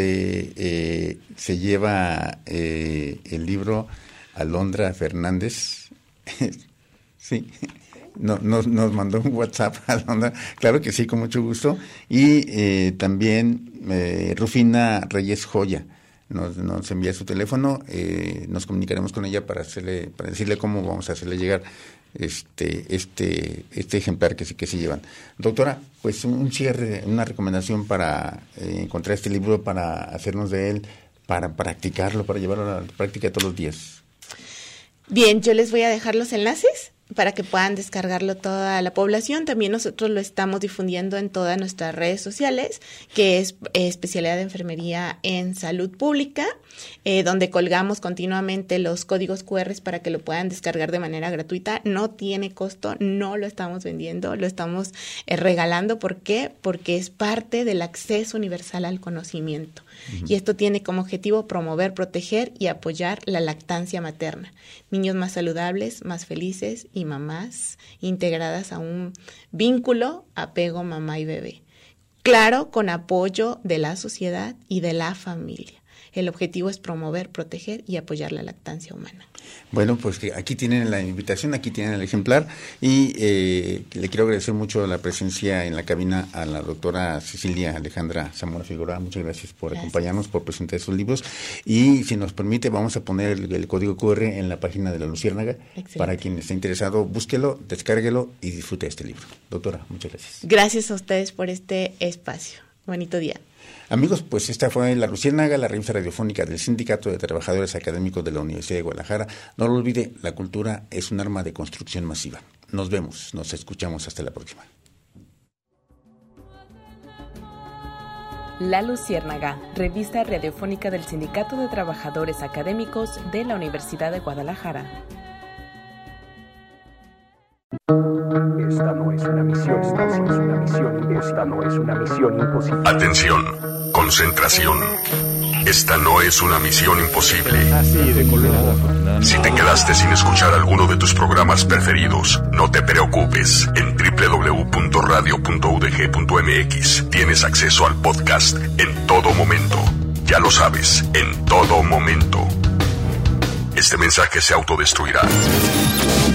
Se lleva el libro Alondra Fernández. Sí. Nos mandó un WhatsApp, Alondra. Claro que sí, con mucho gusto. Y también Rufina Reyes Joya nos envía su teléfono. Nos comunicaremos con ella para decirle cómo vamos a hacerle llegar este ejemplar que se llevan. Doctora, pues un cierre, una recomendación para encontrar este libro, para hacernos de él, para practicarlo, para llevarlo a la práctica todos los días. Bien, yo les voy a dejar los enlaces para que puedan descargarlo toda la población. También nosotros lo estamos difundiendo en todas nuestras redes sociales, que es especialidad de enfermería en salud pública, donde colgamos continuamente los códigos QR para que lo puedan descargar de manera gratuita. No tiene costo, no lo estamos vendiendo, lo estamos regalando. ¿Por qué? Porque es parte del acceso universal al conocimiento. Y esto tiene como objetivo promover, proteger y apoyar la lactancia materna. Niños más saludables, más felices y mamás integradas a un vínculo, apego mamá y bebé. Claro, con apoyo de la sociedad y de la familia. El objetivo es promover, proteger y apoyar la lactancia humana. Bueno, pues aquí tienen la invitación, aquí tienen el ejemplar y le quiero agradecer mucho la presencia en la cabina a la doctora Cecilia Alejandra Zamora Figueroa. Muchas gracias por acompañarnos, por presentar estos libros. Y si nos permite, vamos a poner el código QR en la página de La Luciérnaga. Excelente. Para quien esté interesado, búsquelo, descárguelo y disfrute de este libro. Doctora, muchas gracias. Gracias a ustedes por este espacio. Bonito día. Amigos, pues esta fue La Luciérnaga, la revista radiofónica del Sindicato de Trabajadores Académicos de la Universidad de Guadalajara. No lo olvide, la cultura es un arma de construcción masiva. Nos vemos, nos escuchamos, hasta la próxima. La Luciérnaga, revista radiofónica del Sindicato de Trabajadores Académicos de la Universidad de Guadalajara. Esta no es una misión, esta no es una misión imposible. Atención, concentración. Esta no es una misión imposible. Si te quedaste sin escuchar alguno de tus programas preferidos, no te preocupes. En www.radio.udg.mx tienes acceso al podcast en todo momento. Ya lo sabes, en todo momento. Este mensaje se autodestruirá.